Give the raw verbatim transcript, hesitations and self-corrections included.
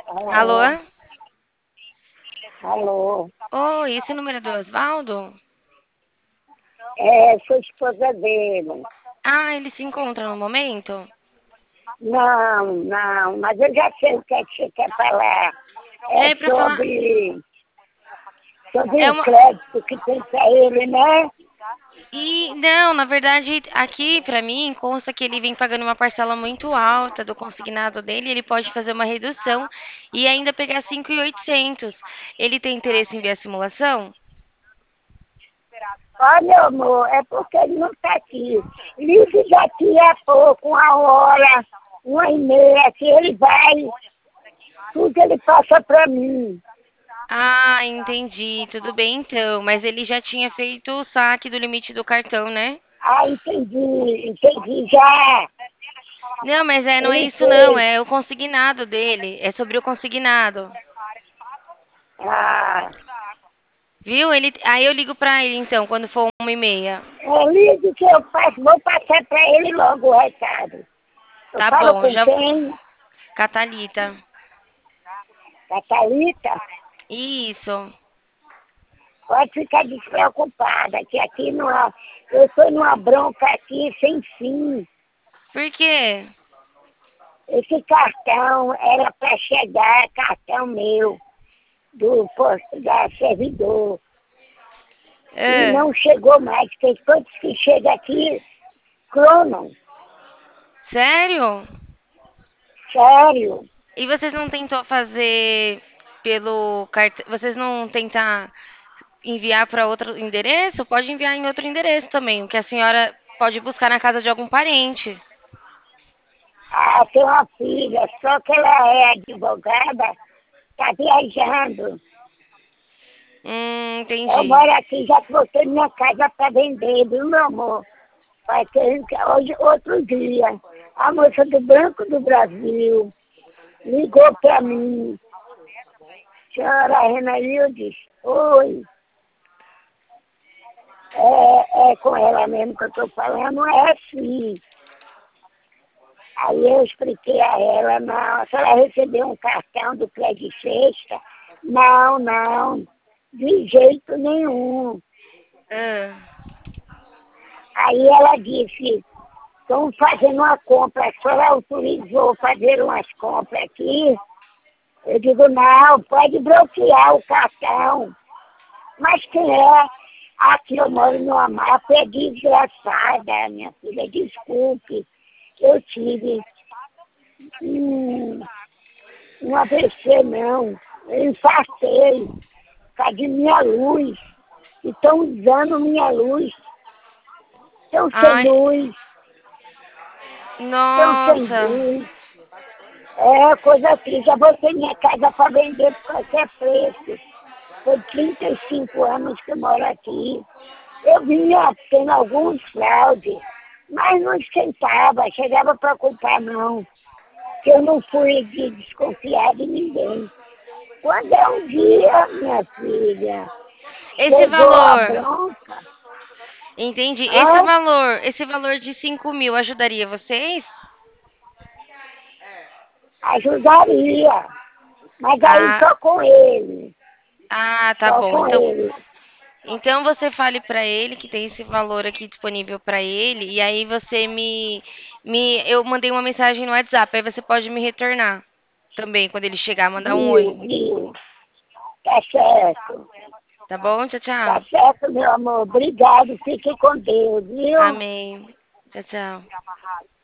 Alô? Ah, alô, Oi, esse número é do Osvaldo? é, sou esposa dele. Ah, ele se encontra no momento? Não, não, mas eu já sei o que é que você quer falar. É É pra falar. sobre, sobre É o uma. crédito que tem para ele, né? E não, na verdade, aqui pra mim consta que ele vem pagando uma parcela muito alta do consignado dele, ele pode fazer uma redução e ainda pegar cinco mil e oitocentos. Ele tem interesse em ver a simulação? Ó, meu amor, é porque ele não está aqui. Ligue daqui a pouco, uma hora, uma e meia, que ele vai, tudo ele passa para mim. Ah, entendi. Tudo bem então, mas ele já tinha feito o saque do limite do cartão, né? Ah, entendi, entendi já. Não, mas é, não é Ele isso não, fez. é o consignado dele, é sobre o consignado. Ah, Viu? Ele, aí eu ligo pra ele então, quando for uma e meia. é, ligue que eu passo, vou passar para ele logo o recado. Eu Tá falo bom, com já. quem? Catalita. A Thalita? Isso. Pode ficar despreocupada, que aqui não há. Eu estou numa bronca aqui sem fim. Por quê? Esse cartão era para chegar, cartão meu, do posto da servidor. E Ah, não chegou mais, porque todos que chegam aqui clonam. sério? Sério. E vocês não tentou fazer pelo cartão? Vocês não tentar enviar para outro endereço? Pode enviar em outro endereço também, o que a senhora pode buscar na casa de algum parente. Ah, tem uma filha, só que ela é advogada, está viajando. Hum, Eu entendi. moro aqui, já botei minha casa para vender, viu, meu amor? Vai ter hoje, outro dia. A moça do Banco do Brasil ligou para mim. Senhora Renaildes, oi. É, é com ela mesmo que eu estou falando, é assim. Aí eu expliquei a ela, não, se ela recebeu um cartão do Crédito Sexta, não, não, de jeito nenhum. Ah, Aí ela disse, estão fazendo uma compra, a senhora autorizou fazer umas compras aqui. Eu digo, não, pode bloquear o cartão. Mas quem é? Aqui eu moro numa máfia desgraçada, minha filha, desculpe. Eu tive um, um A V C, não. Eu infartei, por causa de minha luz. Estão usando minha luz. Estão sem ai, luz, estão sem nossa. luz. É coisa triste. Eu botei minha casa para vender por qualquer preço. Foi trinta e cinco anos que eu moro aqui. Eu vinha tendo alguns fraudes, mas não esquentava, chegava a preocupar não, que eu não fui de desconfiar de ninguém. Quando é um dia, minha filha, Esse chegou a valor, bronca, entendi. Esse ah, valor, esse valor de cinco mil ajudaria vocês? ajudaria. Mas aí Ah, só com ele, ah, tá só bom. com Então, ele. então você fale pra ele que tem esse valor aqui disponível pra ele e aí você me me eu mandei uma mensagem no WhatsApp, aí você pode me retornar também quando ele chegar, mandar um oi. Viu, viu, tá certo. Tá bom? Tchau, Tá tchau. certo, meu amor. Obrigado. Fique com Deus, viu? Amém. Tchau, tchau.